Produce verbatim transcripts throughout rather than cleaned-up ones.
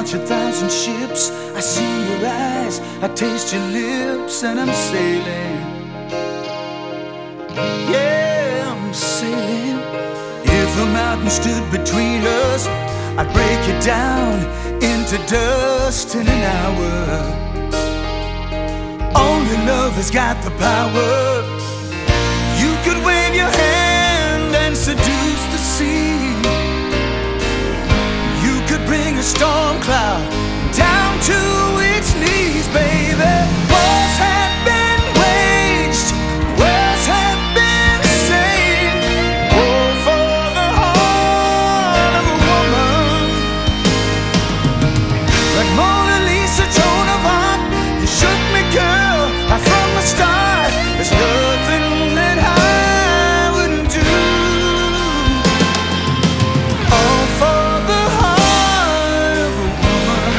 launch a thousand ships. I see your eyes, I taste your lips, and I'm sailing. Yeah, I'm sailing. If a mountain stood between us, I'd break it down into dust in an hour. Only love has got the power. You could wave your hand and seduce the sea. You could bring a storm cloud down to its knees, baby. Wars have been waged, words have been said. Oh, for the heart of a woman. Like Mona Lisa, Joan of Arc, you shook me, girl, right from the start. There's nothing that I wouldn't do. All for the heart of a woman.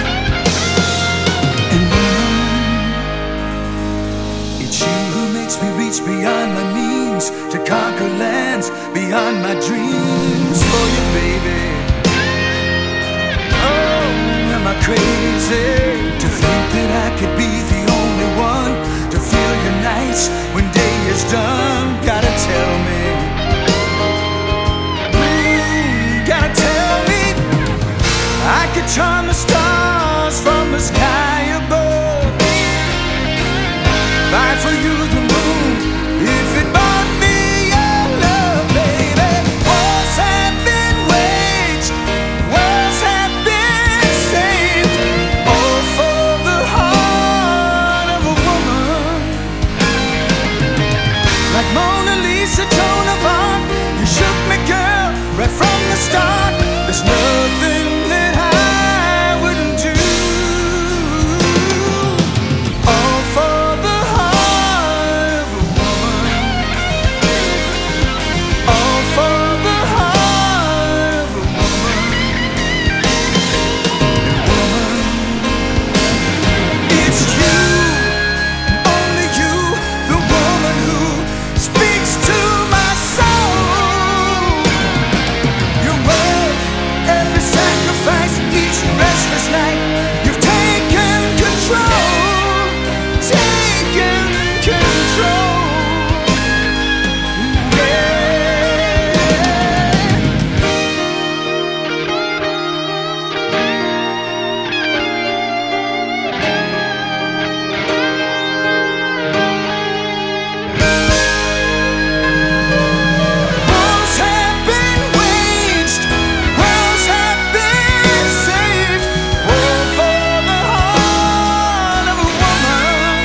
And woman, it's you who makes me reach beyond my means to conquer lands beyond my dreams for you, baby. Oh, am I crazy to think that I could be the only one to feel your nights when day is done? Gotta tell me, mm, gotta tell me. I could charm the stars from the sky above, buy for you the moon if it bought me your love, baby. Wars have been waged, words have been saved. All for the heart of a woman. Like Mona Lisa, Joan of Arc, you shook me, girl, right from the start. There's nothing that I wouldn't do. All for the heart of a woman. All for the heart of a woman. Woman, it's you, only you, the woman who speaks to my soul. Your word, every sacrifice, each restless night, you've taken control, taken control. Yeah. Wars have been waged, worlds have been saved. War for the heart of a woman.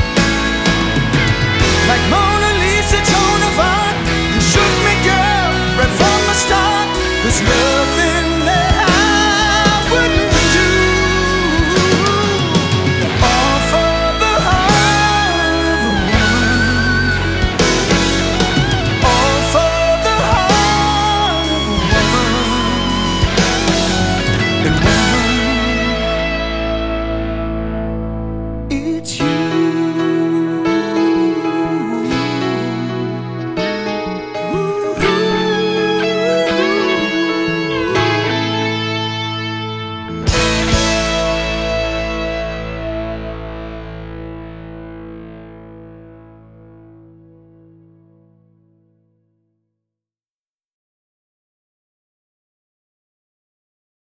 Like Mona Lisa, Joan of Arc, you shook me, girl, right from the start. There's no